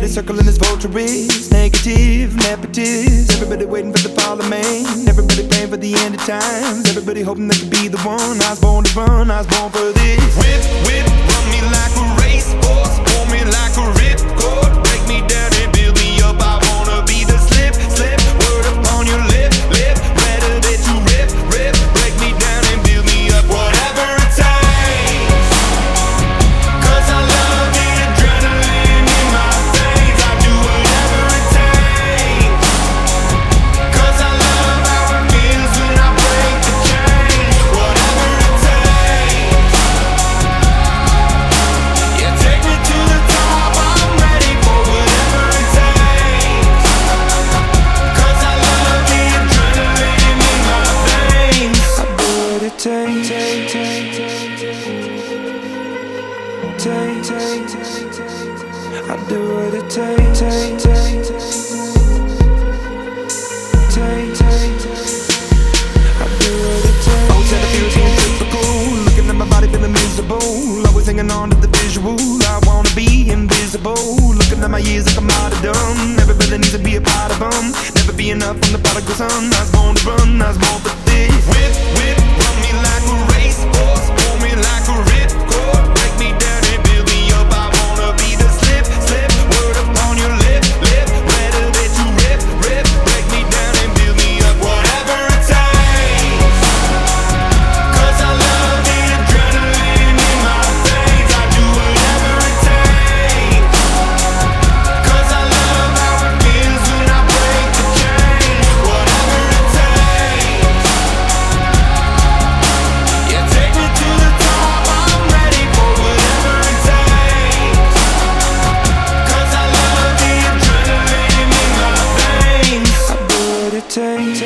circling this vulture is negative, nepotist. Everybody waiting for the fall of man. Everybody praying for the end of times. Everybody hoping they could be the one. I was born to run, I was born for this. Whip, whip, run me like a racehorse, pull me like a ripcord, break me down and build me up. I wanna be the slip, slip, word upon your lip, lip, better that you rip, rip, break me down and build me up. Whatever it takes, 'cause I love the adrenaline in my veins. I do whatever it takes, 'cause I love how it feels when I break the chains. Whatever it takes, yeah, take me to the top. I'm ready for whatever it takes, 'cause I love the adrenaline in my veins. I do what it takes. I do what it takes. I do what it takes. Oh, said I feel so typical. Looking at my body feeling miserable. Always hanging on to the visual. I wanna be invisible. Looking at my years like I'm martyrdom. Everybody needs to be a part of them. Never be enough from the prodigal son. I was born to run, I was born for this. Whip, whip, run me like a racehorse, pull me like a ripcord, break me down and build me up. I wanna be the slip, slip, word upon your lip, lip, better that you rip, rip, break me down and build me up. Whatever it takes, 'cause I love the adrenaline in my veins. I do whatever it takes, 'cause I love how it feels when I break the chains. Whatever it takes, yeah, take me to the top. I'm ready for whatever it takes, 'cause I love the adrenaline in my veins. I do what it takes.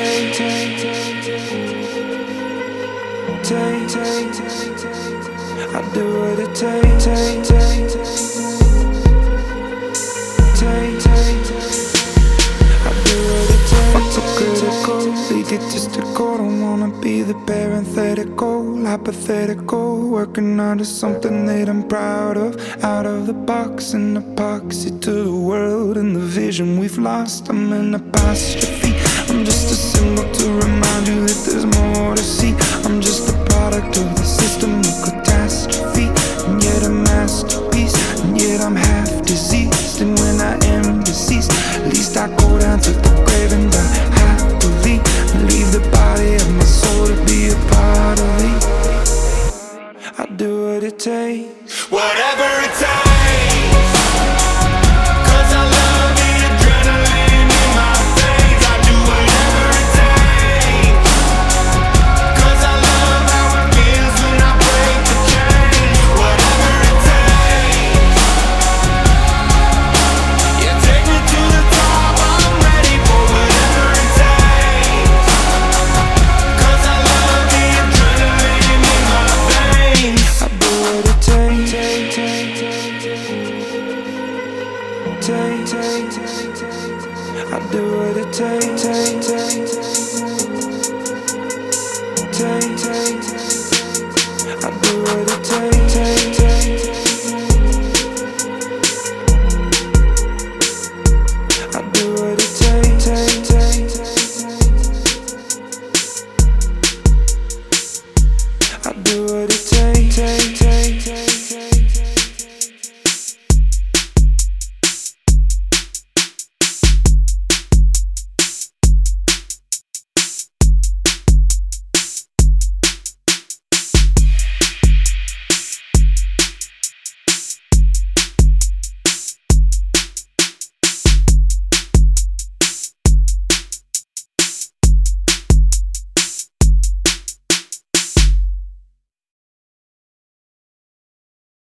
I do what it takes. I do what it takes. Critical, egotistical. Don't wanna be the parenthetical, hypothetical. Working on to something that I'm proud of. Out of the box, an epoxy to the world and the vision we've lost. I'm an apostrophe. I'm just a symbol to remind you that there's more to see. I'm just a product of the system of catastrophe, and yet a masterpiece, and yet I'm half diseased. And when I am deceased, at least I go down to the grave and die happily, and leave the body of my soul to be a part of me. I do what it takes. Whatever it takes, 'cause I love the adrenaline in my veins. I do whatever it takes, 'cause I love how it feels when I break the chains. Whatever it takes, yeah, take me to the top. I'm ready for whatever it takes, 'cause I love the adrenaline in my veins. I do what it takes. I do what it takes.